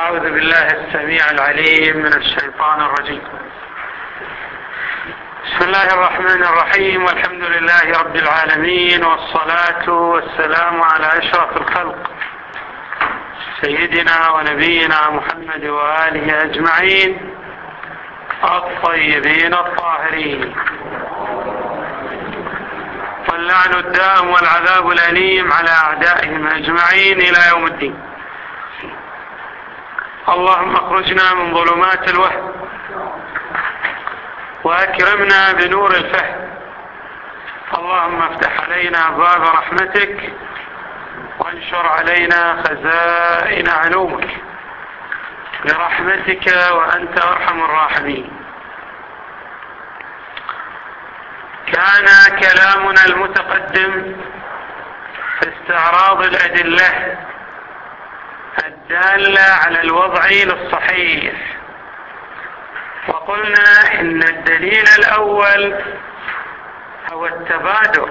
أعوذ بالله السميع العليم من الشيطان الرجيم. بسم الله الرحمن الرحيم، والحمد لله رب العالمين، والصلاة والسلام على أشرف الخلق سيدنا ونبينا محمد وآله أجمعين الطيبين الطاهرين، واللعن الدائم والعذاب الأليم على أعدائهم أجمعين إلى يوم الدين. اللهم اخرجنا من ظلمات الوهم وأكرمنا بنور الفهم. اللهم افتح علينا باب رحمتك وانشر علينا خزائن علومك برحمتك وأنت أرحم الراحمين. كان كلامنا المتقدم في استعراض الأدلة الدالة على الوضع للصحيح، وقلنا إن الدليل الأول هو التبادر،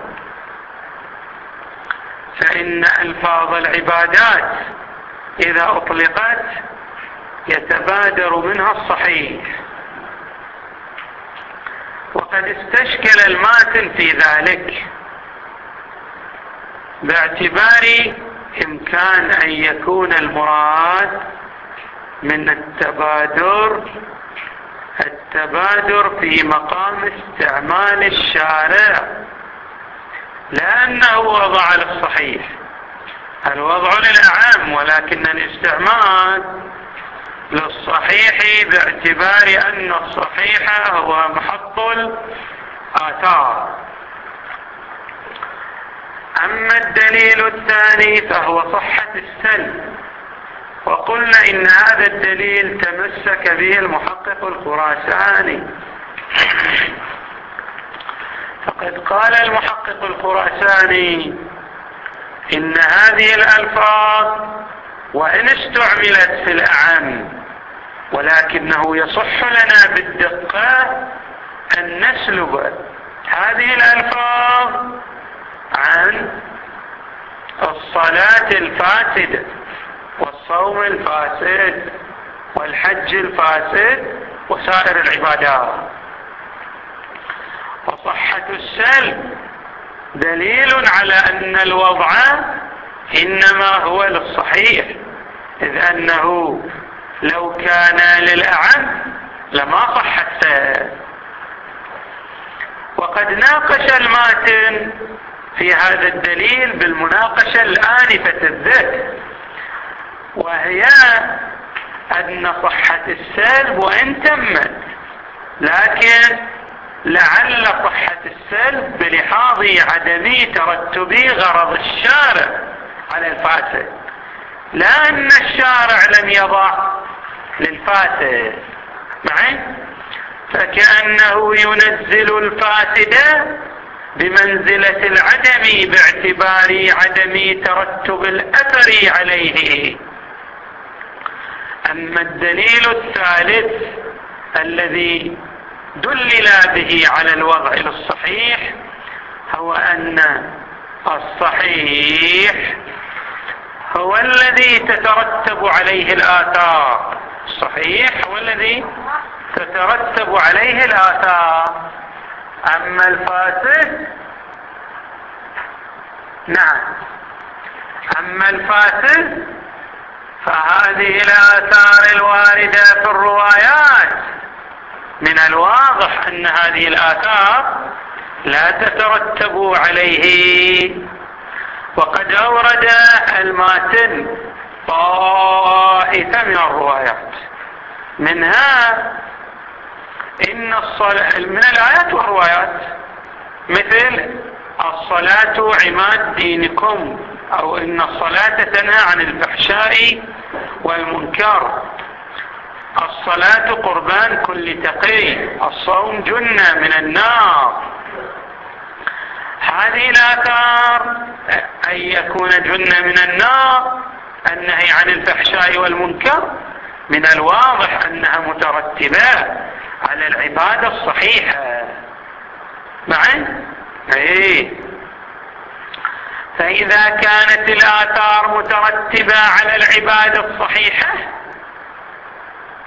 فإن ألفاظ العبادات إذا أطلقت يتبادر منها الصحيح، وقد استشكل الماتن في ذلك باعتبار إمكان أن يكون المراد من التبادر في مقام استعمال الشارع، لأنه وضع للصحيح، الوضع للأعم، ولكن الاستعمال للصحيح باعتبار أن الصحيح هو محط الآثار. أما الدليل الثاني فهو صحة السلب، وقلنا إن هذا الدليل تمسك به المحقق الخراساني، فقد قال المحقق الخراساني إن هذه الألفاظ وإن استعملت في الأعم، ولكنه يصح لنا بالدقة أن نسلب هذه الألفاظ عن الصلاة الفاسدة والصوم الفاسد والحج الفاسد وسائر العبادات. وصحة السلب دليل على أن الوضع إنما هو للصحيح، إذ أنه لو كان للأعم لما صح السلب. وقد ناقش الماتن في هذا الدليل بالمناقشة الآنفة الذات، وهي أن صحة السلب وإن تمت، لكن لعل صحة السلب بلحاظ عدم ترتب غرض الشارع على الفاسد، لا أن الشارع لم يضع للفاسد معي، فكأنه ينزل الفاسد بمنزلة العدم باعتبار عدم ترتب الأثر عليه. أما الدليل الثالث الذي دلل به على الوضع للصحيح هو أن الصحيح هو الذي تترتب عليه الآثار، الصحيح هو الذي تترتب عليه الآثار. أما الفاسد أما الفاسد فهذه الآثار الواردة في الروايات من الواضح أن هذه الآثار لا تترتب عليه. وقد أورد الماتن طائفة من الروايات، منها إن الصلاة من الآيات والروايات، مثل الصلاة عماد دينكم، أو إن الصلاة تنهى عن الفحشاء والمنكر، الصلاة قربان كل تقي، الصوم جنة من النار. هذه الآثار أن يكون جنة من النار، النهي عن الفحشاء والمنكر، من الواضح أنها مترتبة على العبادة الصحيحة معي. فإذا كانت الآثار مترتبة على العبادة الصحيحة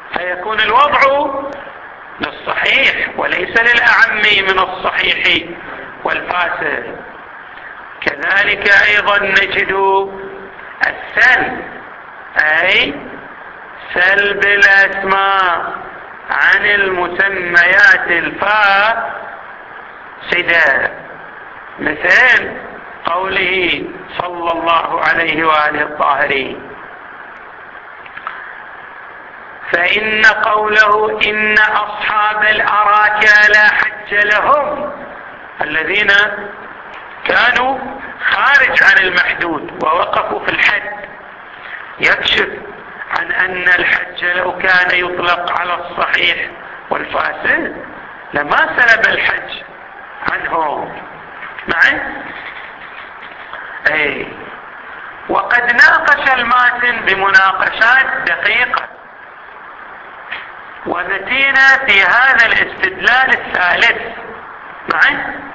فيكون الوضع للصحيح وليس للأعم من الصحيح والفاسد. كذلك أيضا نجد السلب، أي سلب الأسماء عن المسميات الفاسدة، مثل قوله صلى الله عليه وآله الطاهرين: فإن قوله إن أصحاب الأراكة لا حج لهم، الذين كانوا خارج عن المحدود ووقفوا في الحد، يكشف عن أن الحج لو كان يطلق على الصحيح والفاسد لما سلب الحج عنهم. معي؟ وقد ناقش الماتن بمناقشات دقيقة، ونتينا في هذا الاستدلال الثالث. معي؟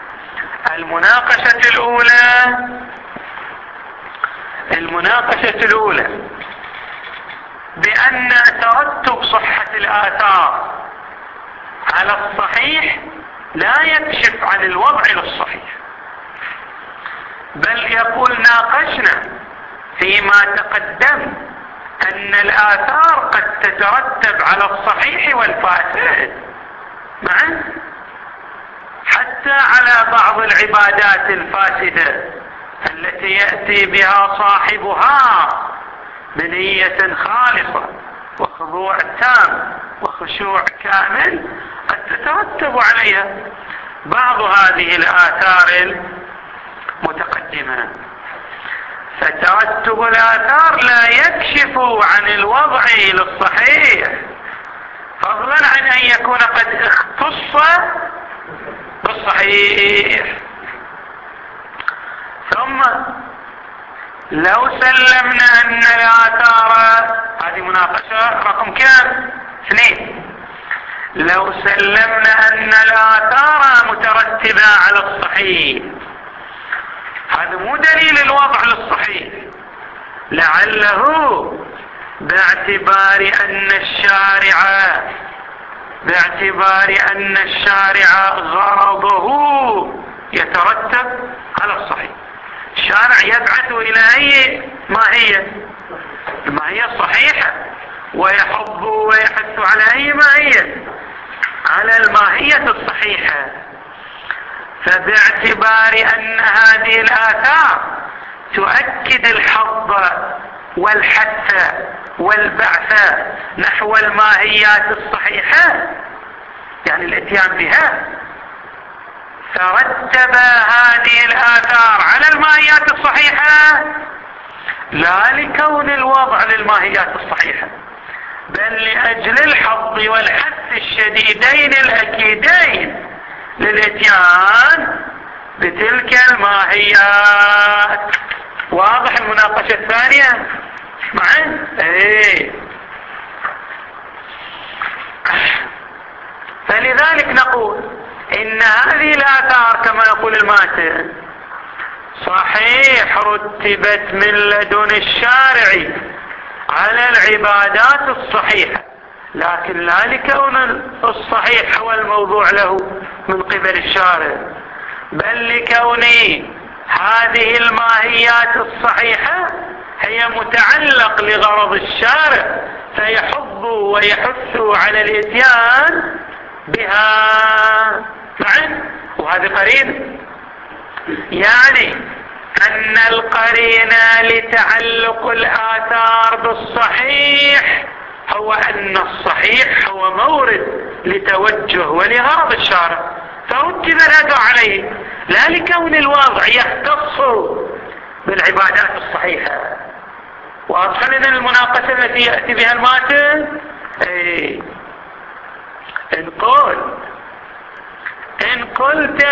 المناقشة الأولى بأن ترتب صحة الآثار على الصحيح لا يكشف عن الوضع للصحيح، بل يقول ناقشنا فيما تقدم أن الآثار قد تترتب على الصحيح والفاسد معا، حتى على بعض العبادات الفاسدة التي يأتي بها صاحبها بنية خالصة وخضوع تام وخشوع كامل، قد تترتب عليها بعض هذه الآثار المتقدمة. فترتب الآثار لا يكشف عن الوضع للصحيح، فضلا عن أن يكون قد اختص بالصحيح. ثم لو سلمنا أن الآثار، هذه مناقشة رقم كام؟ 2. لو سلمنا أن الآثار مترتبة على الصحيح، هذا مو دليل الوضع للصحيح، لعله باعتبار أن الشارع غرضه يترتب على الصحيح. الشارع يبعث إلى أي ماهية؟ الماهية الصحيحة، ويحض ويحث على أي ماهية؟ على الماهية الصحيحة. فباعتبار أن هذه الآثار تؤكد الحض والحث والبعث نحو الماهيات الصحيحة، يعني الاتيان بها، ترتب هذه الآثار على الماهيات الصحيحة لا لكون الوضع للماهيات الصحيحة، بل لأجل الحض والحث الشديدين الأكيدين للاتيان بتلك الماهيات. واضح المناقشة الثانية معي؟ فلذلك نقول إن هذه الآثار كما يقول الماتن صحيح رتبت من لدن الشارع على العبادات الصحيحة، لكن لا لكون الصحيح هو الموضوع له من قبل الشارع، بل لكون هذه الماهيات الصحيحة هي متعلق لغرض الشارع، فيحض ويحث على الاتيان بها. وهذه قرينة، يعني أن القرينة لتعلق الآثار بالصحيح هو أن الصحيح هو مورد لتوجه ولغرض الشارع، فرتب الأثر عليه لا لكون الوضع يختص بالعبادات الصحيحة. وأدخلنا المناقشة التي يأتي بها الماتن. إن قلت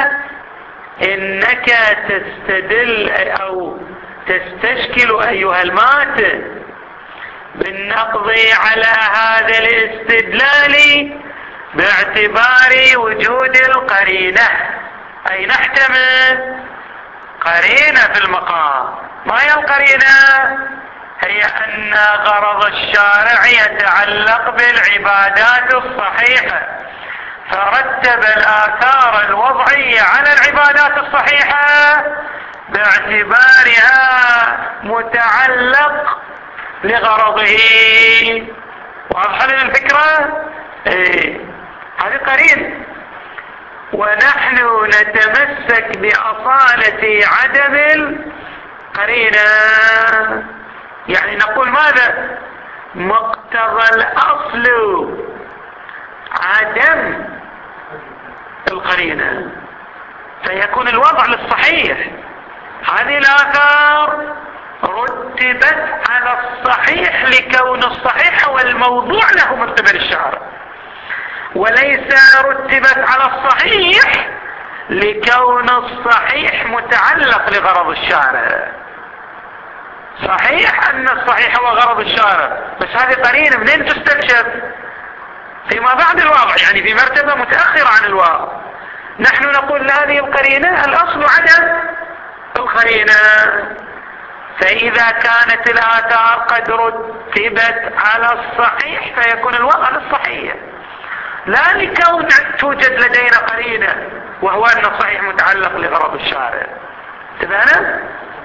إنك تستدل أو تستشكل أيها الماتن بالنقض على هذا الاستدلال باعتبار وجود القرينة، أي نحتمل قرينة في المقام. ما هي القرينة؟ هي أن غرض الشارع يتعلق بالعبادات الصحيحة، فرتب الآثار الوضعية على العبادات الصحيحة باعتبارها متعلق لغرضه. واضح لنا الفكرة؟ هذه قرينة. ونحن نتمسك بأصالة عدم القرينة، يعني نقول ماذا؟ مقتضى الأصل عدم القرينة، فيكون الوضع للصحيح. هذه الآثار رتبت على الصحيح لكون الصحيح والموضوع له من قبل الشارع، وليس رتبت على الصحيح لكون الصحيح متعلق لغرض الشارع. صحيح أن الصحيح هو غرض الشارع، بس هذه قرينة منين تستكشف؟ فيما بعد الواقع، يعني في مرتبة متأخرة عن الواقع. نحن نقول هذه القرينة الأصل عدم القرينة. فإذا كانت الآثار قد رتبت على الصحيح فيكون الوضع للصحيح، لا لكون توجد لدينا قرينة وهو أن الصحيح متعلق لغرض الشارع. تبعنا؟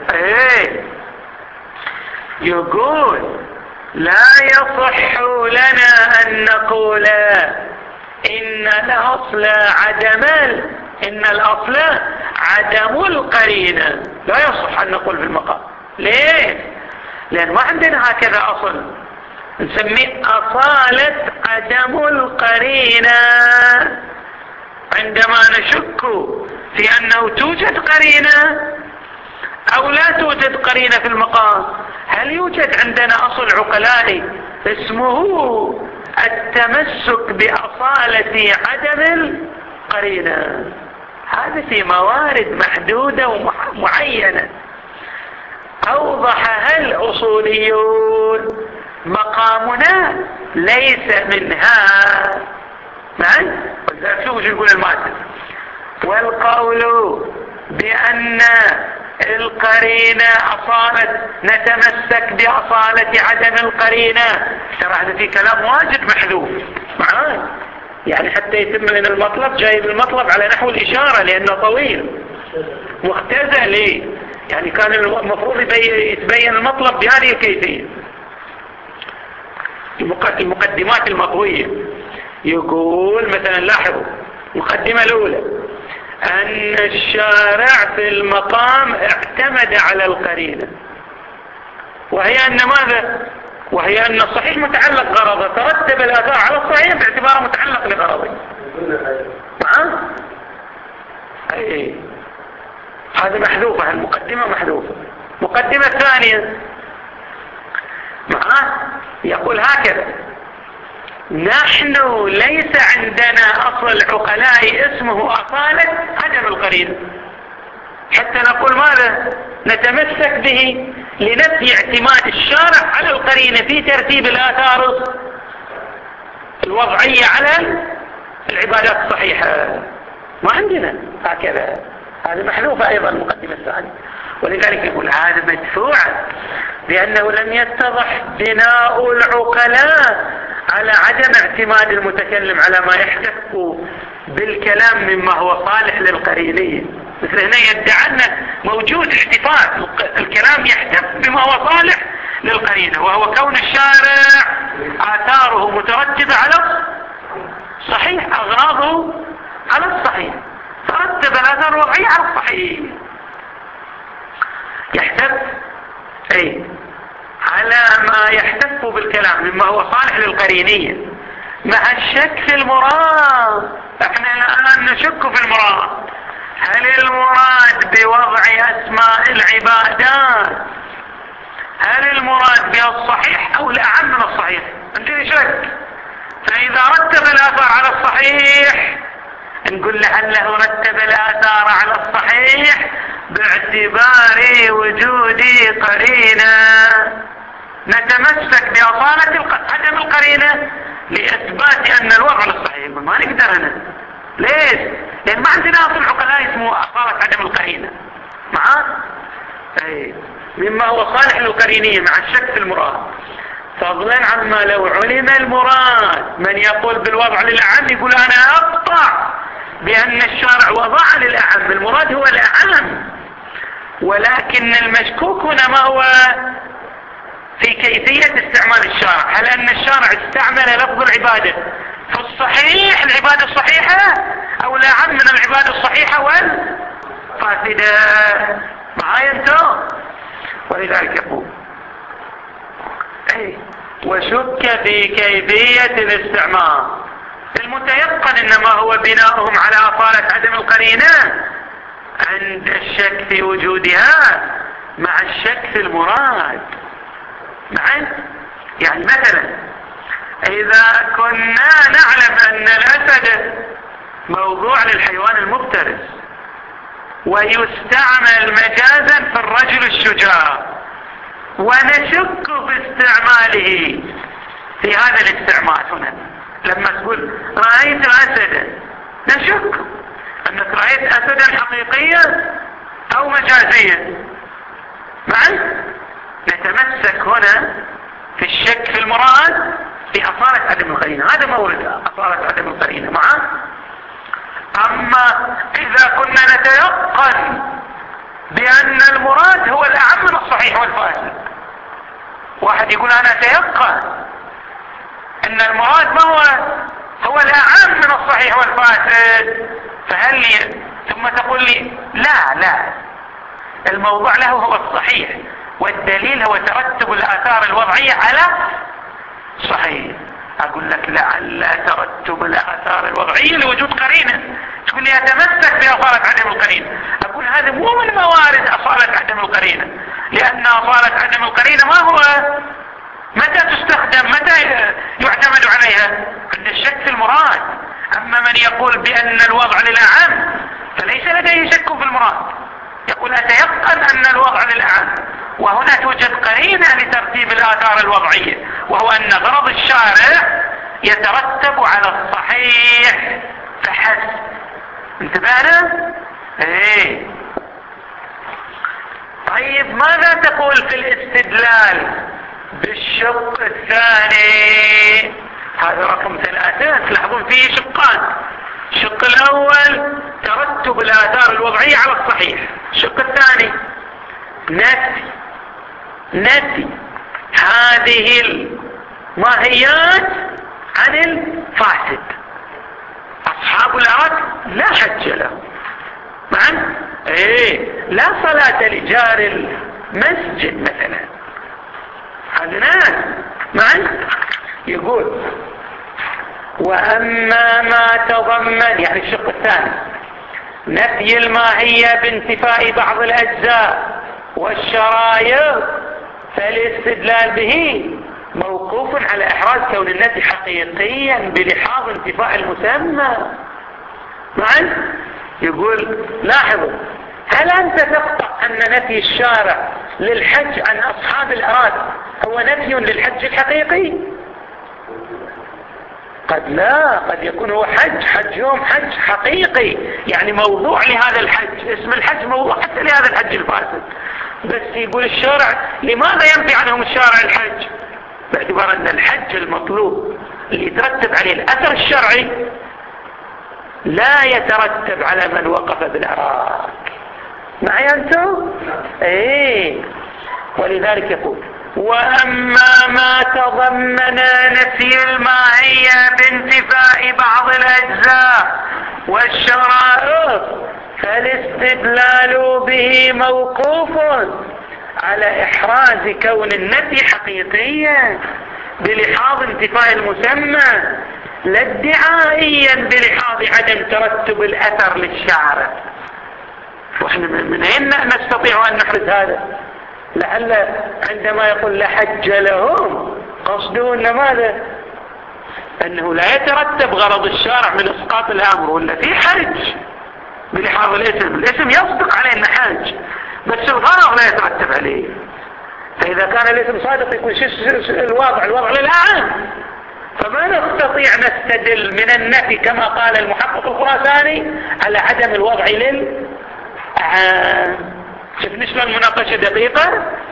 يقول لا يصح لنا أن نقول إن الأصل عدم القرينة. لا يصح أن نقول في المقام. ليه؟ لأن ما عندنا هكذا أصل نسميه أصالة عدم القرينة. عندما نشك في أنه توجد قرينة أو لا توجد قرينة في المقام، هل يوجد عندنا أصل عقلائي اسمه التمسك بأصالة عدم القرينة؟ هذا في موارد محدودة ومعينة أوضحها الأصوليون. مقامنا ليس منها. معي؟ شوفوا شو يقول المادة. والقول بأن القرينة أصالة، نتمسك بأصالة عدم القرينة. ترى هذا في كلام واجد محذوف معاي، يعني حتى يتم لنا المطلب، جايب المطلب على نحو الإشارة لأنه طويل مختزل. يعني كان المفروض يتبين المطلب بهذه الكيفية. المقدمات المطوية يقول مثلا، لاحظوا المقدمة الأولى أن الشارع في المقام اعتمد على القرينة، وهي أن ماذا؟ وهي أن الصحيح متعلق غرضه، ترتب الآثار على الصحيح باعتباره متعلق لغرضه. هذه محذوفة، المقدمة محذوفة. مقدمة ثانية يقول هكذا: نحن ليس عندنا أصل عقلاء اسمه أصالة عدم القرينة، حتى نقول ماذا؟ نتمسك به لنفي اعتماد الشارع على القرينة في ترتيب الآثار الوضعية على العبادات الصحيحة. ما عندنا هكذا. هذا محذوفة أيضا المقدمة الثانية. ولذلك يقول هذا مدفوع لأنه لم يتضح بناء العقلاء على عدم اعتماد المتكلم على ما يحتف بالكلام مما هو صالح للقرينية. مثل هنا يدعى أن موجود احتفاظ الكلام يحتف بما هو صالح للقرينة، وهو كون الشارع آثاره مترتبة على الصحيح، أغراضه على الصحيح، ترتب الآثار الوضعية على الصحيح. يحتف على ما يحتف بالكلام مما هو صالح للقرينية مع الشك في المراد. احنا الآن نشك في المراد. هل المراد بوضع أسماء العبادات، هل المراد بها الصحيح أو الأعم من الصحيح؟ عندنا شك. فإذا رتب الآثار على الصحيح نقول لعله رتب الآثار على الصحيح باعتبار وجود قرينة. نتمسك بأصالة عدم القرينة لإثبات أن الوضع للصحيح. ما نقدر هنا. ليش؟ لأن ما عندنا أصل عقلاء اسمه أصالة عدم القرينة. معاه؟ مما هو صالح للقرينية مع الشك في المراد، فضلا عما لو علم المراد. من يقول بالوضع للأعم يقول أنا أقطع بأن الشارع وضع للأعم، المراد هو الأعم، ولكن المشكوك هنا ما هو في كيفية استعمال الشارع. هل أن الشارع استعمل لفظ العبادة في الصحيح العبادة الصحيحة أو الأعم من العبادة الصحيحة والفاسدة؟ معايا انتو؟ ولذلك يقول وشك في كيفية الاستعمال. المتيقن إنما هو بناؤهم على أصالة عدم القرينة عند الشك في وجودها مع الشك في المراد. يعني مثلا إذا كنا نعلم أن الأسد موضوع للحيوان المفترس ويستعمل مجازا في الرجل الشجاع، ونشك في استعماله في هذا الاستعمال هنا، لما تقول رأيت أسدا نشك أنك رأيت أسدا حقيقيا أو مجازيا. نتمسك هنا في الشك في المراد في أصالة عدم القرينة، هذا مورد أصالة عدم القرينة معه. أما إذا كنا نتيقن بأن المراد هو الأعم من الصحيح والفاسد، واحد يقول أنا أتيقن أن المراد ما هو الأعم من الصحيح والفاسد، فهل لي ثم تقول لي لا الموضوع له هو الصحيح والدليل هو ترتب الآثار الوضعية على صحيح. أقول لك لعل ترتب الآثار الوضعية لوجود قرينة، تقول لي أتمسك بأصالة عدم القرينة، أقول هذا مو من موارد أصالة عدم القرينة، لأن أصالة عدم القرينة ما هو متى تستخدم متى يعتمد عليها عند الشك في المراد. أما من يقول بأن الوضع للأعم فليس لديه شك في المراد، يقول أتيقن أن الوضع للأعم، وهنا توجد قرينة لترتيب الآثار الوضعية، وهو أن غرض الشارع يترتب على الصحيح فحسب. انتبهنا؟ طيب ماذا تقول في الاستدلال بالشق الثاني؟ هذا رقم 3 تلاحظون فيه شقان. الشق الأول ترتب الآثار الوضعية على الصحيح، الشق الثاني نفي هذه الماهيات عن الفاسد. أصحاب الأرض لا حج لهم لا صلاة لجار المسجد مثلا، هذا ناس يقول وأما ما تضمن، يعني الشق الثاني نفي الماهية بانتفاء بعض الأجزاء والشرائط، فالاستدلال به موقوف على إحراز كون النفي حقيقيا بلحاظ انتفاء المسمى. يقول لاحظوا، هل أنت تقطع أن نفي الشارع للحج عن أصحاب الأراضي هو نفي للحج الحقيقي؟ قد لا، قد يكون هو حجهم حج حقيقي، يعني موضوع لهذا الحج، اسم الحج موضوع حتى لهذا الحج الفاسد، بس يقول الشارع لماذا ينفي عنهم الشارع الحج؟ باعتبار أن الحج المطلوب اللي يترتب عليه الأثر الشرعي لا يترتب على من وقف بالعراق. معي أنتم؟ ولذلك يقول وأما ما تضمن نفي الماهية بانتفاء بعض الأجزاء والشرائط فالاستدلال به موقوف على إحراز كون النفي حقيقيا بلحاظ انتفاء المسمى، لا ادعائيا بلحاظ عدم ترتب الأثر للشارع. واحنا من أين نستطيع أن نحرز هذا؟ لعل عندما يقول لا حج لهم قصده أن ماذا؟ أنه لا يترتب غرض الشارع من إسقاط الأمر، ولا في حج بلحاظ الاسم يصدق عليه أنه حج، بس الغرض لا يترتب عليه. فإذا كان الاسم صادق يكون الوضع للأعم، فما نستطيع نستدل من النفي كما قال المحقق الخراساني على عدم الوضع للأعم. شفنا شلون المناقشة دقيقة؟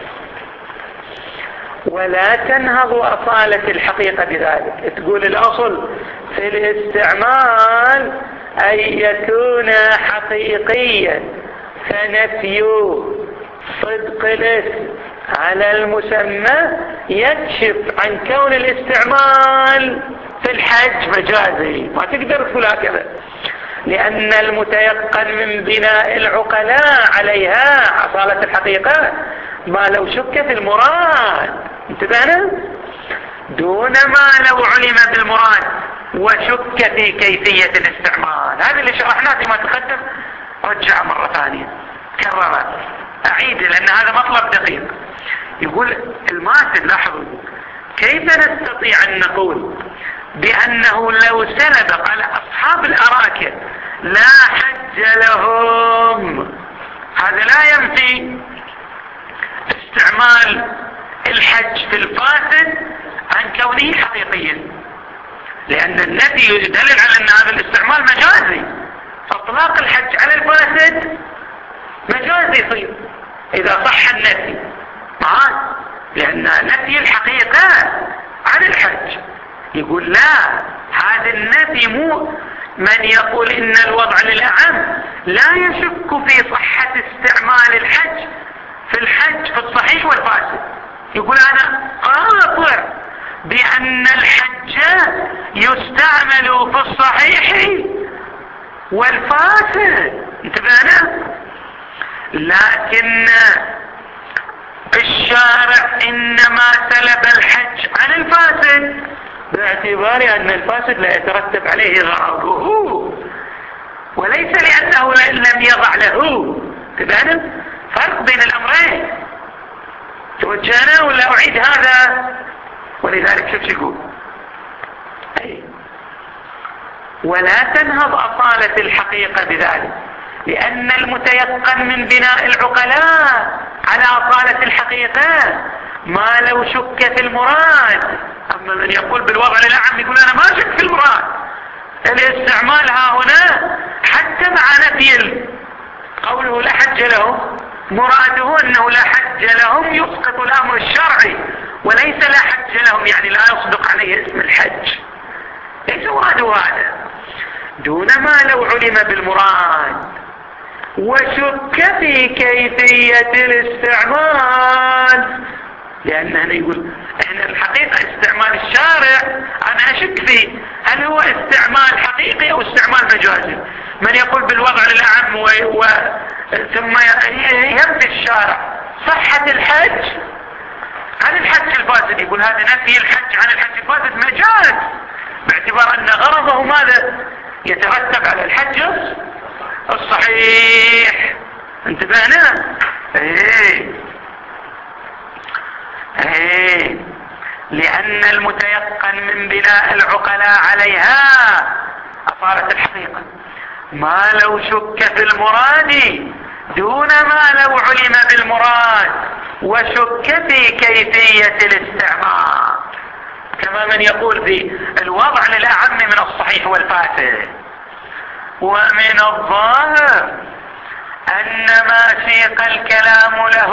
ولا تنهض أصالة الحقيقة بذلك. تقول الأصل في الاستعمال أن يكون حقيقيا، فنفي صدق الاسم على المسمى يكشف عن كون الاستعمال في الحج مجازي. ما تقدر تقول هكذا، لأن المتيقن من بناء العقلاء عليها أصالة الحقيقة ما لو شك في المراد. انتبهنا؟ دون ما لو علم بالمراد وشك في كيفية الاستعمال. هذا اللي شرحناه فيما تقدم، رجع مرة ثانية كرر أعيد لأن هذا مطلب دقيق. يقول الماتن، لاحظوا كيف نستطيع أن نقول بأنه لو سلب على أصحاب الأراكن لا حج لهم، هذا لا ينفي استعمال الحج في الفاسد عن كونه حقيقيا، لأن النفي يدلل على أن هذا الاستعمال مجازي. فاطلاق الحج على الفاسد مجازي يصير إذا صح النفي معاه، لأن نفي الحقيقة عن الحج. يقول لا، هذا النفي مو من يقول إن الوضع للأعم لا يشك في صحة استعمال الحج في الحج في الصحيح والفاسد. يقول أنا قاطع بأن الحج يستعمل في الصحيح والفاسد. انتبهنا؟ لكن الشارع إنما سلب الحج عن الفاسد باعتبار أن الفاسد لا يترتب عليه غرضه، وليس لأنه لم يضع له. انتبهنا؟ فرق بين الأمرين. توجهنا ولا أعيد هذا؟ ولذلك شوف يقول ولا تنهض أصالة الحقيقة بذلك، لأن المتيقن من بناء العقلاء على أصالة الحقيقة ما لو شك في المراد. أما من يقول بالوضع للأعم يقول أنا ما شك في المراد، الاستعمال ها هنا حتى مع نفي قوله لا حج لهم مراده أنه لا حج لهم يسقط الأمر الشرعي، وليس لا حج لهم يعني لا يصدق عليه اسم الحج، ليس مراده هذا. دون ما لو علم بالمراد وشك في كيفية الاستعمال، لأن هنا يقول احنا الحقيقة استعمال الشارع أنا أشك فيه هل هو استعمال حقيقي أو استعمال مجازي. من يقول بالوضع للأعم ثم ينفي الشارع صحة الحج عن الحج الفاسد، يقول هذا نفي الحج عن الحج الفاسد مجاز باعتبار أن غرضه ماذا؟ يترتب على الحج الصحيح. انتبهنا؟ لأن المتيقن من بناء العقلاء عليها أصالة الحقيقة ما لو شك في المراد دون ما لو علم بالمراد وشك في كيفية الاستعمال، كما من يقول في الوضع للأعم من الصحيح والفاسد. ومن الظاهر أن ما سيق الكلام له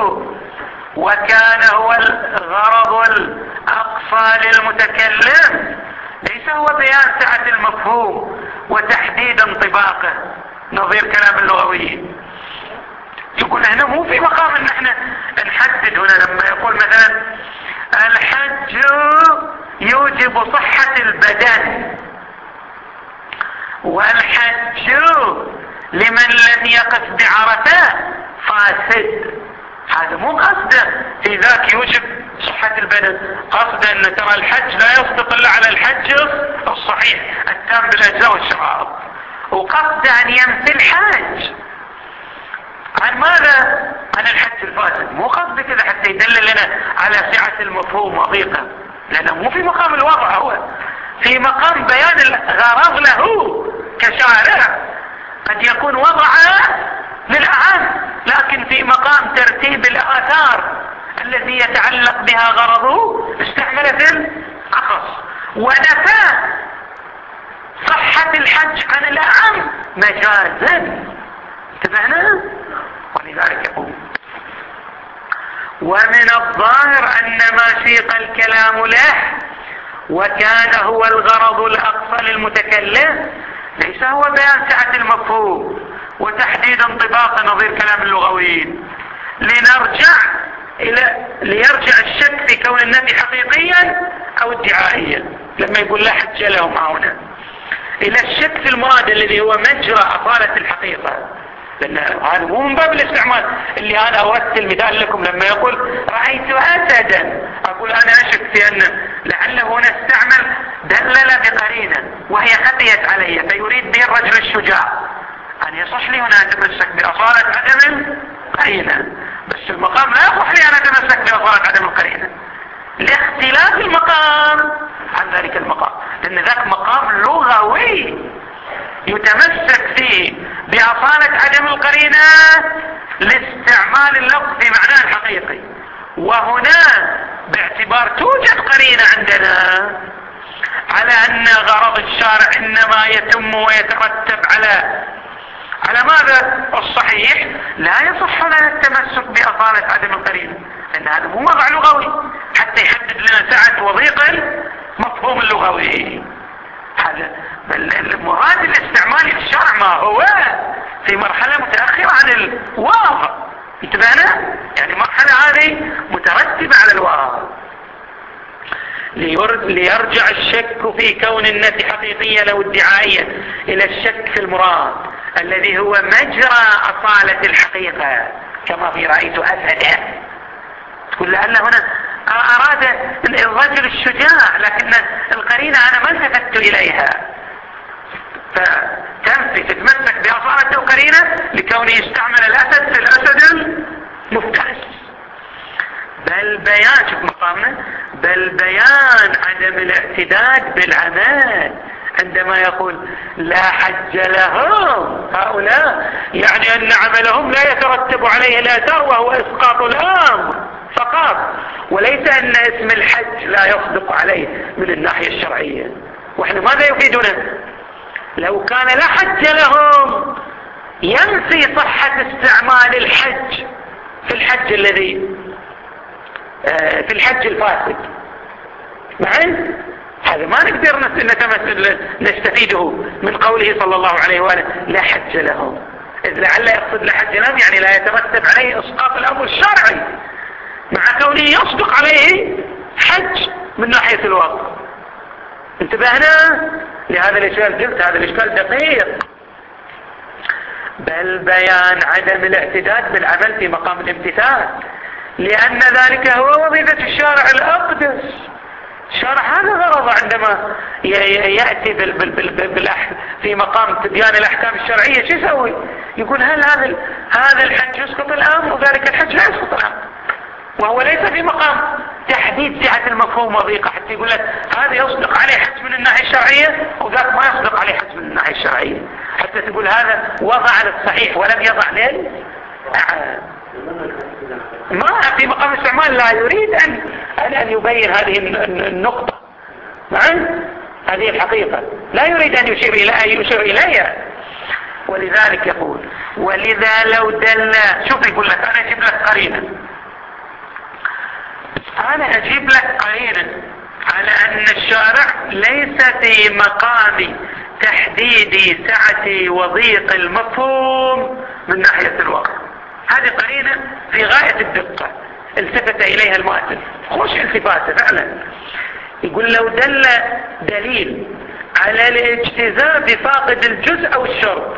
وكان هو الغرض الأقصى للمتكلم ليس هو بيان سعة المفهوم وتحديد انطباقه نظير كلام اللغويين. يقول احنا مو في مقام ان احنا نحدد هنا لما يقول مثلا الحج يوجب صحة البدن والحج لمن لم يقف بعرفة فاسد، هذا مو قصده في ذاك يوجب صحة البدن، قصده ان ترى الحج لا يسقط الا على الحج الصحيح التام بالاجزاء والشرائط، وقصده ان ينفي الحج عن ماذا؟ عن الحج الفاسد. مو قصده كذا حتى يدلل لنا على سعة المفهوم وضيقه، لانه مو في مقام الوضع، هو في مقام بيان الغرض له كشارع. قد يكون وضع للأعم لكن في مقام ترتيب الآثار الذي يتعلق بها غرضه استعملت الأخص ونفى صحة الحج عن الأعم مجازا. انتبهنا؟ ولذلك يقول ومن الظاهر أن ما سيق الكلام له وكان هو الغرض الأقصى للمتكلم ليس هو بيان سعة المفهوم وتحديد انطباق نظير كلام اللغويين، ليرجع الشك في كون النفي حقيقيا أو ادعائيا لما يقول لا حج لهم هنا، إلى الشك في المراد الذي هو مجرى أصالة الحقيقة. لأن هذا مو من باب الاستعمال اللي أنا أوصل مثال لكم لما يقول رأيت أسدا، أقول أنا أشك في أن لعله هنا استعمل دلل بقرينة وهي خفيت علي فيريد به الرجل الشجاع أن يصح لي هنا أتمسك بأصالة عدم القرينة، بس المقام لا يصح لي أن أتمسك بأصالة عدم القرينة لاختلاف المقام عن ذلك المقام، لأن ذاك مقام لغوي يتمسك فيه بأصالة عدم القرينة لاستعمال اللفظ في معناه الحقيقي، وهنا باعتبار توجد قرينة عندنا على أن غرض الشارع إنما يتم ويترتب على ماذا الصحيح، لا يصح لنا التمسك بأصالة عدم القرينة، لأن هذا مو وضع لغوي حتى يحدد لنا سعة وضيق المفهوم اللغوي. هذا المراد الاستعمالي في الشرع ما هو في مرحلة متأخرة عن الواقع، انتبهنا؟ يعني المرحلة هذه مترتبة على الواقع. ليرجع الشك في كون النفي حقيقيا أو ادعائيا إلى الشك في المراد الذي هو مجرى أصالة الحقيقة، كما في رأيت أسدا، تقول لأن هنا أراد الرجل الشجاع لكن القرينة أنا ما التفت إليها، فتنفي تتمسك بأصالة القرينة لكونه يستعمل الأسد في الأسد المفترس. بل بيان، شوف مقامنا، بل بيان عدم الاعتداد بالعمل عندما يقول لا حج لهم هؤلاء، يعني أن عملهم لا يترتب عليه الأثر وهو إسقاط الأمر فقط، وليس أن اسم الحج لا يصدق عليه من الناحية الشرعية. وإحنا ماذا يفيدنا؟ لو كان لا حج لهم ينفي صحة استعمال الحج في الحج في الحج الفاسد، معين هذا ما نقدر نستفيده من قوله صلى الله عليه وآله لا حج لهم، إذ لعل يقصد لا حج لهم يعني لا يترتب عليه إسقاط الأمر الشرعي مع كونه يصدق عليه حج من ناحية الواقع. انتبهنا لهذا الإشكال؟ قلت هذا الإشكال دقيق. بل بيان عدم الاعتداد بالعمل في مقام الامتثال، لأن ذلك هو وظيفة الشارع الأقدس. الشارع هذا غرض عندما يأتي في مقام تبيان الأحكام الشرعية شو يسوي؟ يقول هل هذا الحج يسقط الأمر وذلك الحج لا يسقط الأمر، وهو ليس في مقام تحديد سعة المفهوم وضيقة حتى يقول لك هذا يصدق عليه حج من الناحية الشرعية وذاك ما يصدق عليه حج من الناحية الشرعية، حتى تقول هذا وضع للصحيح ولم يضع ما في مقام الاستعمال لا يريد أن يبين هذه النقطة، هذه الحقيقة لا يريد أن يشير إليها. ولذلك يقول ولذا لو دل، شوف يقول لك أنا أجيب لك قرينة، أنا أجيب لك قرينة على أن الشارع ليس في مقام تحديد سعة وضيق المفهوم من ناحية الواقع. هذه قرينة في غاية الدقة التفت إليها المؤلف، خوش التفاته فعلا. يقول لو دل دليل على الاجتزاء بفاقد الجزء أو الشرط،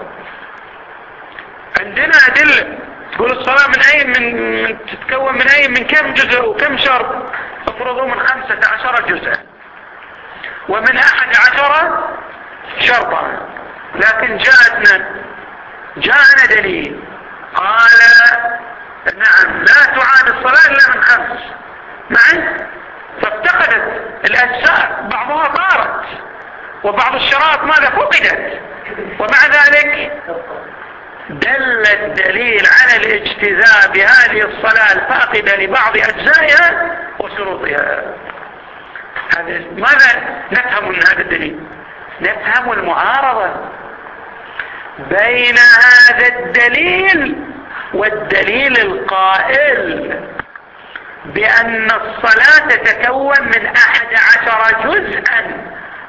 عندنا أدلة تقول الصلاة تتكون من كم جزء وكم شرط؟ افرضوا من 15 جزءا ومن 11 شرطا، لكن جاءنا دليل قال نعم لا تعاد الصلاة إلا من 5 معي، فافتقدت الأجزاء، بعضها طارت وبعض الشرائط ماذا فقدت، ومع ذلك دل الدليل على الاجتزاء بهذه الصلاة الفاقدة لبعض أجزائها وشروطها. ماذا نفهم من هذا الدليل؟ نفهم المعارضة بين هذا الدليل والدليل القائل بأن الصلاة تتكون من 11 جزءا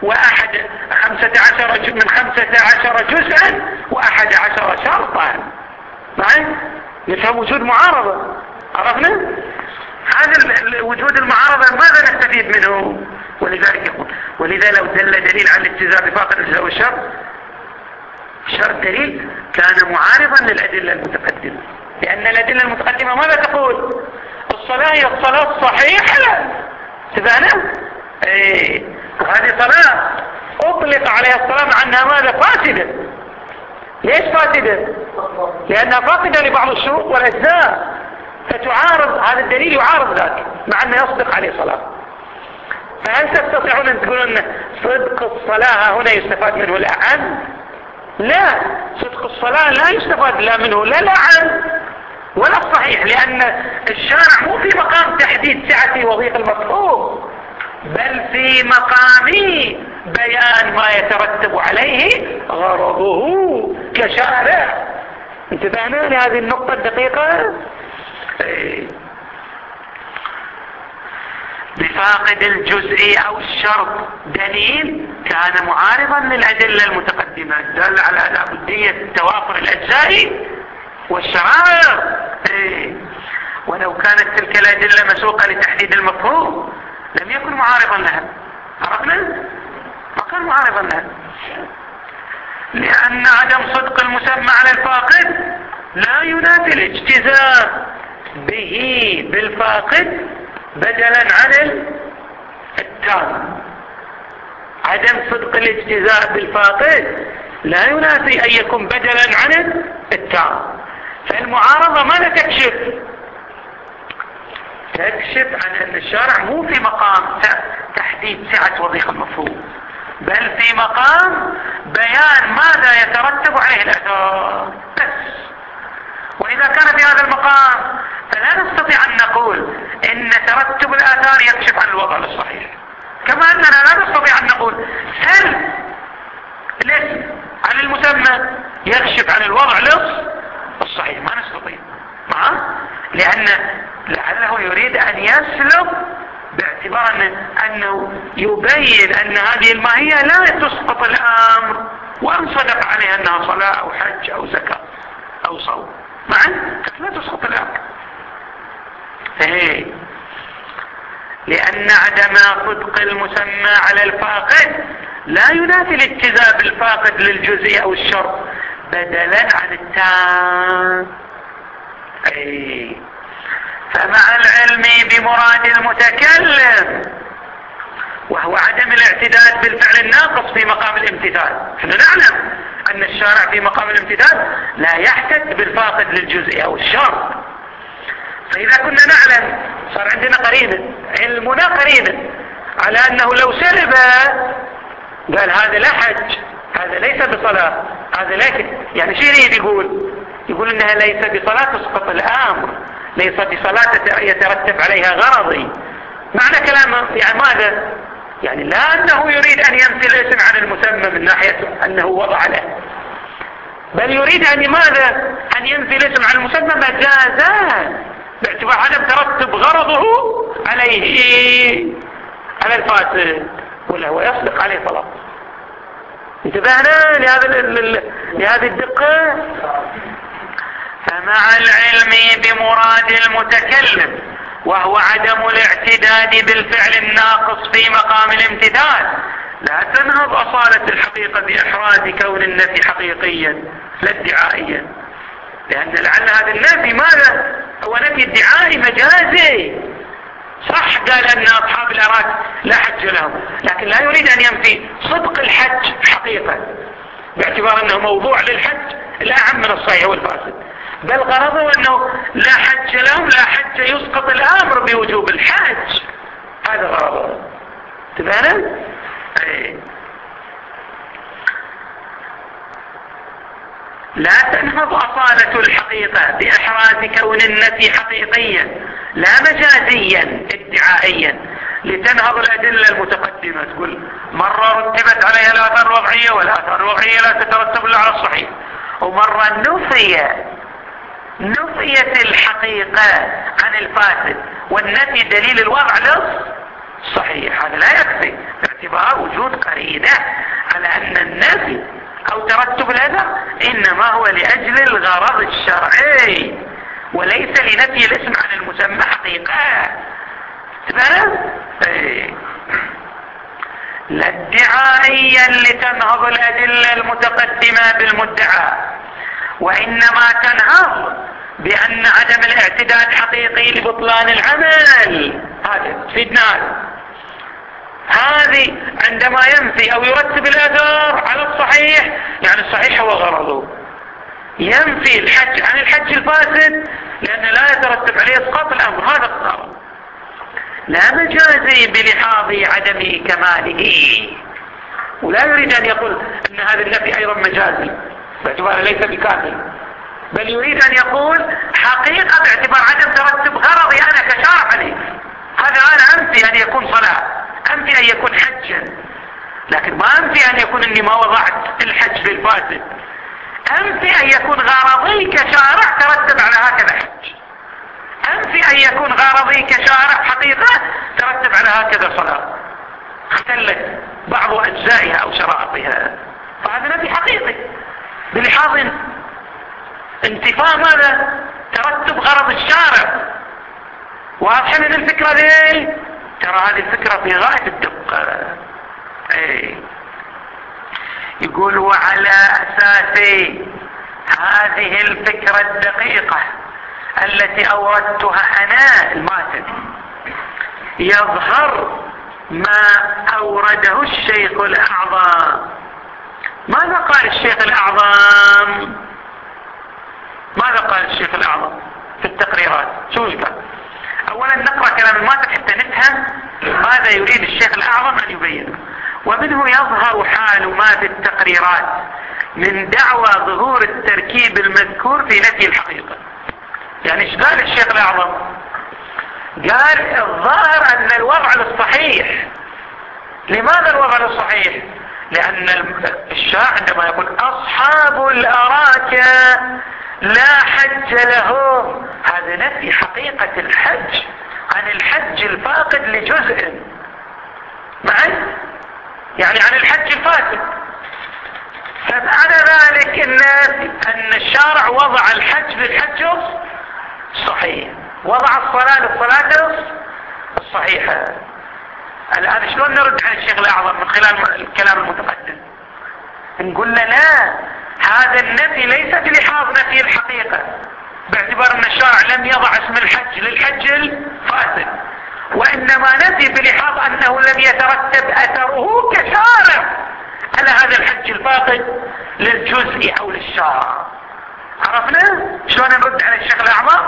من 15 جزءا و11 شرطا. معي؟ نفهم وجود معارضة. عرفنا؟ هذا وجود المعارضة ماذا نستفيد منه؟ ولذلك يقول ولذا لو دل دليل على الاجتزاء بفاقد الجزء والشرط، الشرط دليل كان معارضا للأدلة المتقدمة، لأن الأدلة المتقدمة ماذا تقول؟ الصلاة هي الصلاة الصحيحة. تبعنا؟ وهذه صلاة أطلق عليها الصلاة مع أنها ماذا؟ فاسدة. ليش فاسدة؟ لأنها فاقدة لبعض الشروط والأجزاء، فتعارض. هذا الدليل يعارض ذاك مع أنه يصدق عليه صلاة. فهل تستطيعون أن تقولون أن صدق الصلاة هنا يستفاد منه الأعم؟ لا، صدق الصلاة لا يستفاد لا منه لا الأعم ولا الصحيح، لأن الشارع مو في مقام تحديد سعة وضيق المفهوم، بل في مقام بيان ما يترتب عليه غرضه كشارع. انتبهنا لهذه النقطة الدقيقة. بفاقد الجزء أو الشرط دليل كان معارضا للأدلة المتقدمة، دل على لابدية توافر الأجزاء والشرائط. ولو كانت تلك الأدلة مسوقة لتحديد المفهوم لم يكن معارضا لها. عرفنا؟ ما كان معارضا لها، لأن عدم صدق المسمى على الفاقد لا ينافي الاجتزاء به بالفاقد بدلا عن التام. عدم صدق الاجتزاء بالفاقد لا ينافي أن يكون بدلا عن التام. فالمعارضة ماذا تكشف؟ تكشف عن أن الشارع مو في مقام تحديد سعة وضيق المفهوم، بل في مقام بيان ماذا يترتب عليه الأثار بس. وإذا كان في هذا المقام فلا نستطيع أن نقول إن ترتب الآثار يكشف عن الوضع الصحيح، كما أننا لا نستطيع أن نقول هل الاسم عن المسمى يكشف عن الوضع الصحيح. ما نستطيع، لأن لعله يريد أن يسلب باعتبار أنه يبين أن هذه الماهية لا تسقط الأمر، وأن صدق عليها أنها صلاة أو حج أو زكاة أو صوم، لا تسقط الأمر. لأن عدم صدق المسمى على الفاقد لا ينافي الاجتزاء بالفاقد للجزء أو الشرط بدلا عن التام. فمع العلم بمراد المتكلم وهو عدم الاعتداد بالفعل الناقص في مقام الامتثال، نحن نعلم أن الشارع في مقام الامتثال لا يحتد بالفاقد للجزء أو الشرط. فإذا كنا نعلم صار عندنا قرينة، علمنا قرينة على أنه لو سلب قال هذا لا حج، هذا ليس بصلاة، هذا لكن يعني شو يريد يقول إنها ليس بصلاة تسقط الأمر، ليس بصلاة يترتب عليها غرضي. معنى كلامه يعني ماذا؟ يعني لا أنه يريد أن ينفي الاسم عن المسمى من ناحية أنه وضع له، بل يريد أن ماذا؟ أن ينفي الاسم عن المسمى مجازا باعتبار عدم ترتب غرضه عليه على الفاسد، ولا هو يصدق عليه طلاق. انتبهنا لهذه الدقة. فمع العلم بمراد المتكلم وهو عدم الاعتداد بالفعل الناقص في مقام الامتثال لا تنهض أصالة الحقيقة بإحراز كون النفي حقيقيا لا ادعائيا، لأن لعل هذا النفي ماذا؟ هو نفي ادعائي مجازي. صح قال أن أصحاب الأراك لا حج لهم، لكن لا يريد أن ينفي صدق الحج حقيقة باعتبار أنه موضوع للحج لا أعم من الصحيح والفاسد، بل غرضه أنه لا حج لهم، لا حج يسقط الأمر بوجوب الحج، هذا غرضه. تبانا؟ لا تنهض أصالة الحقيقة بإحراز كون النفي حقيقيا لا مجازيا ادعائيا لتنهض الأدلة المتقدمة، تقول مرة رتبت عليها الآثار الوضعية والآثار الوضعية لا تترتب إلا على الصحيح، ومرة نفي نفيت الحقيقة عن الفاسد والنفي دليل الوضع للصحيح، هذا لا يكفي باعتبار وجود قرينة على أن النفي أو ترتب الأثر إنما هو لأجل الغرض الشرعي وليس لنفي الاسم عن المسمى حقيقة. لا ادعائيا لتنهض الأدلة المتقدمة بالمدعى، وإنما تنهض بأن عدم الاعتداد حقيقي لبطلان العمل. هذا تفيدنا. هذه عندما ينفي أو يرتب الآثار على الصحيح، يعني الصحيح هو غرضه، ينفي الحج عن الحج الفاسد لأن لا يترتب عليه إسقاط الأمر، هذا الغرض، لا مجازي بلحاظ عدم كماله. ولا يريد أن يقول أن هذا النفي أيضا مجازي باعتباره ليس بكامل، بل يريد أن يقول حقيقة باعتبار عدم ترتب غرضي أنا كشارع عليه. هذا أنا أنفي أن يكون صلاة، أنفي أن يكون حجا، لكن ما أنفي أن يكون أني ما وضعت الحج بالفاسد، أنفي أن يكون غرضي كشارع ترتب على هكذا حج، أنفي أن يكون غرضي كشارع حقيقة ترتب على هكذا صلاة اختلت بعض أجزائها أو شرائطها، فهذا نفي حقيقي بلحاظ انتفاء ماذا؟ ترتب غرض الشارع. واضح من الفكرة ليه؟ ترى هذه الفكرة في غاية الدقة. يقول وعلى أساس هذه الفكرة الدقيقة التي أوردتها أنا الماتن يظهر ما أورده الشيخ الأعظم. ماذا قال الشيخ الأعظم؟ ماذا قال الشيخ الأعظم في التقريرات؟ شو قال؟ أولا نقرأ كلام الماتن حتى نفهم ماذا يريد الشيخ الأعظم أن يبين. ومنه يظهر حال ما في التقريرات من دعوى ظهور التركيب المذكور في نفي الحقيقة. يعني ايش قال الشيخ الأعظم؟ قال الظاهر أن الوضع الصحيح. لماذا الوضع الصحيح؟ لأن الشاعر عندما يقول أصحاب الأراكة لا حج لهم، هذا نفي حقيقة الحج عن الحج الفاقد لجزء معي، يعني عن الحج الفاسد. فمعنى ذلك أن الشارع وضع الحج للحج الصحيح، وضع الصلاة للصلاة الصحيحة. الآن شلون نرد على الشيخ الأعظم من خلال الكلام المتقدم؟ نقول له لا، هذا النفي ليس بلحاظ نفي الحقيقة باعتبار أن الشارع لم يضع اسم الحج للحج الفاسد، وإنما نفي بلحاظ أنه لم يترتب أثره كشارع على هذا الحج الفاقد للجزء أو للشارع. عرفنا شلون نرد على الشيخ الأعظم؟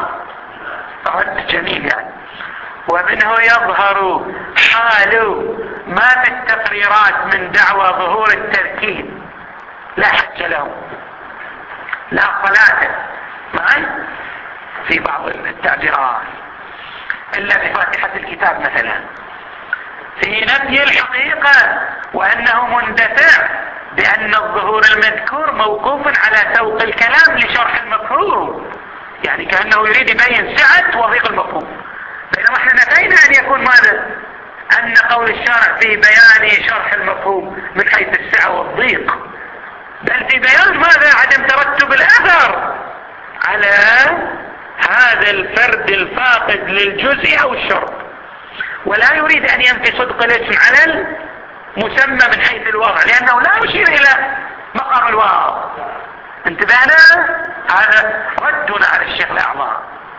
رد جميل يعني. ومنه يظهر حال ما في التقريرات من دعوى ظهور التركيب لا حج له لا صلاة معي في بعض التعبيرات إلا بفاتحة الكتاب مثلا في نفي الحقيقة، وأنه مندفع بأن الظهور المذكور موقوف على سوق الكلام لشرح المفهوم، يعني كأنه يريد يبين سعة وضيق المفهوم، بينما احنا نفينا أن يكون ماذا؟ أن قول الشارع في بيان شرح المفهوم من حيث السعة والضيق، بل في بيان ماذا؟ عدم ترتب الأثر على هذا الفرد الفاقد للجزء أو الشرط، ولا يريد أن ينفي صدق الاسم على المسمى من حيث الوضع لأنه لا يشير إلى مقام الوضع. انتبهنا؟ هذا ردنا على الشيخ الأعظم.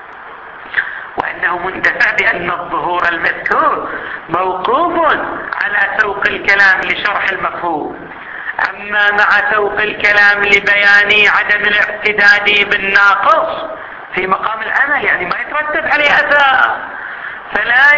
وأنه مندفع بأن الظهور المذكور موقوف على سوق الكلام لشرح المفهوم، أما مع سوق الكلام لبيان عدم الاعتداد بالناقص في مقام العمل، يعني ما يترتب عليه أثر، فلا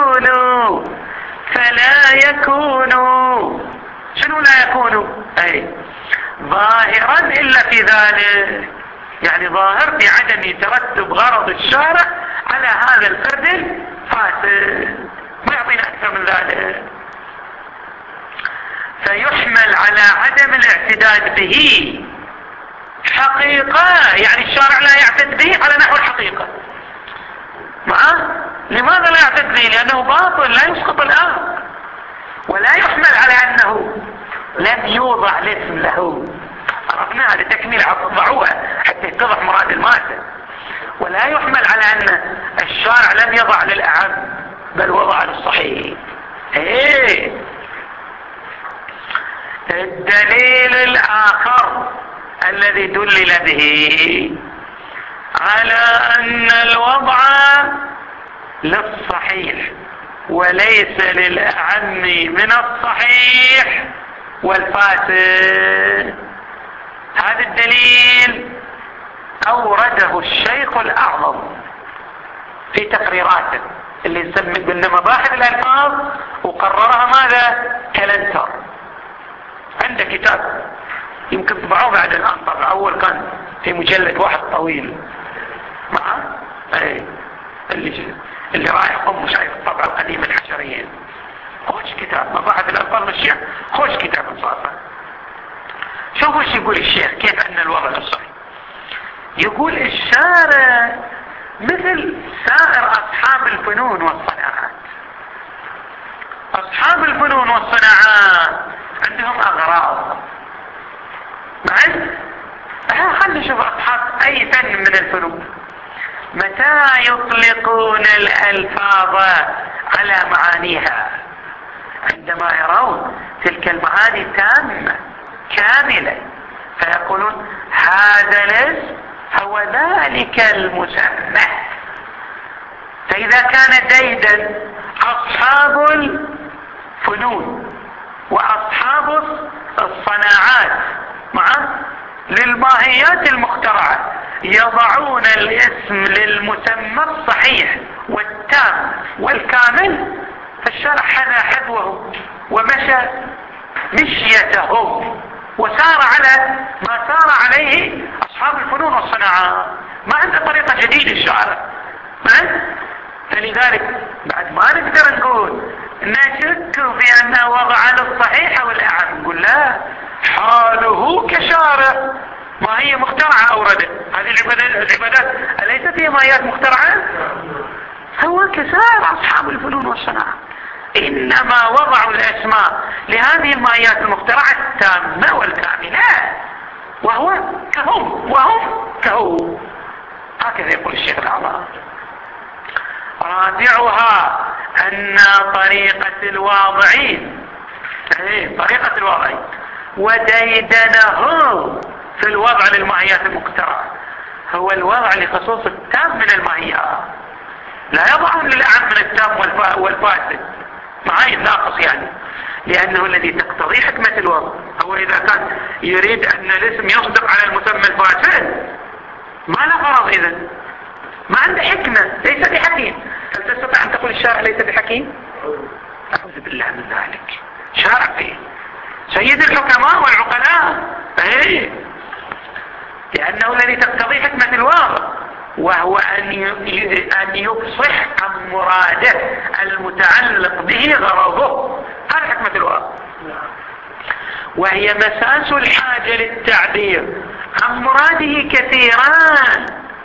يكون شنو لا يكون؟ أي ظاهرا إلا في ذلك، يعني ظاهر في عدم ترتب غرض الشارع على هذا الفرد الفاسد، ما يعطينا أكثر من ذلك. فيحمل على عدم الاعتداد به حقيقة، يعني الشارع لا يعتد به على نحو الحقيقة. لماذا لا يعتد به؟ لأنه باطل لا يسقط الآن، ولا يحمل على أنه لم يوضع الاسم له. عرفناها لتكميل ضعوها حتى يتضح مراد المادة. ولا يحمل على أن الشارع لم يضع للأعم بل وضع للصحيح. الدليل الآخر الذي دلل به على أن الوضع للصحيح وليس للأعم من الصحيح والفاسد، هذا الدليل أورده الشيخ الأعظم في تقريراته اللي نسمي قلنا مباحث الألفاظ، وقررها ماذا؟ كلنتر. عنده كتاب يمكن طبعوه بعد الآن، طبعا أول كان في مجلد واحد طويل اللي رايح قم شايف الطبع القديم الحشريين. خوش كتاب مباحث الألفاظ الشيخ، خوش كتاب صافا. شوفوا ايش يقول الشيخ كيف أن الوضع الصحيح. يقول الشارع مثل سائر أصحاب الفنون والصناعات. أصحاب الفنون والصناعات عندهم أغراض. خلنا نشوف أصحاب أي فن من الفنون متى يطلقون الألفاظ على معانيها؟ عندما يرون تلك المعاني تامة كاملة فيقولون هذا الاسم هو ذلك المسمى. فإذا كان ديدا أصحاب الفنون وأصحاب الصناعات للماهيات المخترعة يضعون الاسم للمسمى الصحيح والتام والكامل، فالشرع حنى حذوه ومشى مشيتهم وسار على ما سار عليه أصحاب الفنون والصناعات. ما عنده طريقة جديدة الشارع. فلذلك بعد ما نقدر نقول نشك في أنه وضع للصحيح والأعم، نقول لا، حاله كشارع ما هي مخترعة أوردت. هذه العبادات أليست هي ماهيات مخترعة؟ هو كسائر أصحاب الفنون والصناعة، إنما وضعوا الأسماء لهذه الماهيات المخترعة التامة والكاملة، وهم كهم. هكذا يقول الشيخ الأعظم. رابعها أن طريقة الواضعين وديدنه في الوضع للماهيات المخترعة هو الوضع لخصوص التام من الماهيات، لا يضعون للأعم من التام والفاسد معاي الناقص، يعني لأنه الذي تقتضي حكمة الوضع هو إذا كان يريد أن الاسم يصدق على المسمى الفاسد ما له غرض، إذن ما عنده حكمة، ليس بحكيم. هل تستطيع أن تقول الشارع ليس بحكيم؟ أعوذ بالله من ذلك. شارع فيه سيد الحكماء والعقلاء، لأنه الذي تقتضي حكمة الواضع وهو أن يفصح عن مراده المتعلق به غرضه. هذا حكمة الواضع، وهي مساس الحاجة للتعبير عن مراده كثيران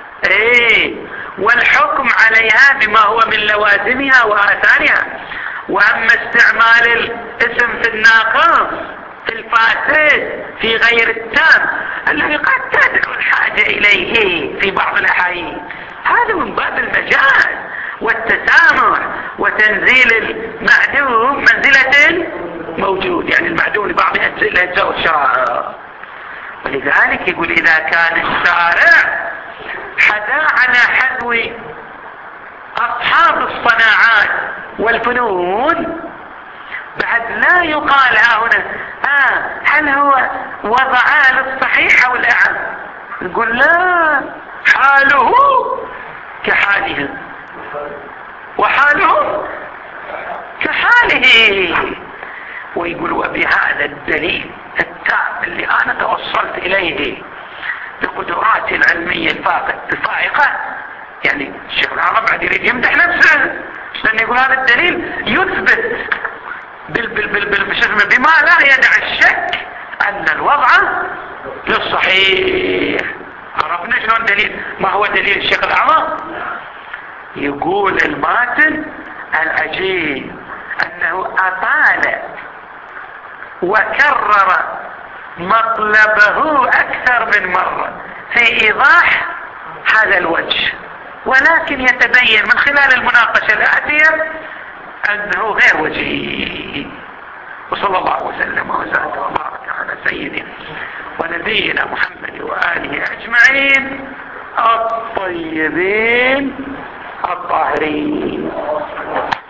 والحكم عليها بما هو من لوازمها وآثارها. وأما استعمال الاسم في الناقص في الفاسد في غير التام الذي قد تدعو الحاجة إليه في بعض الأحايين، هذا من باب المجاز والتسامح وتنزيل المعدوم منزلة الموجود، يعني المعدوم لبعض الأجزاء والشرائع. ولذلك يقول إذا كان الشارع حدا على حذو أصحاب الصناعات والفنون بعد لا يقال هنا هل هو وضع للصحيح أو الأعم، نقول لا، حاله كحاله وحاله كحاله. ويقول وبهذا الدليل التام اللي أنا توصلت إليه بقدراتي العلمية الفائقة، يعني الشيخ العرب بعد يريد يمدح نفسه، لأن يقول هذا الدليل يثبت بما لا يدع الشك أن الوضع للصحيح. عرفنا شلون دليل؟ ما هو دليل الشيخ الأعظم؟ يقول الماتن العجيب أنه أطال وكرر مطلبه أكثر من مرة في إيضاح هذا الوجه، ولكن يتبين من خلال المناقشة الآتية أنه غير وجيه. وصلى الله وسلم وزاد وبارك على سيدنا ونبينا محمد وآله أجمعين الطيبين الطاهرين.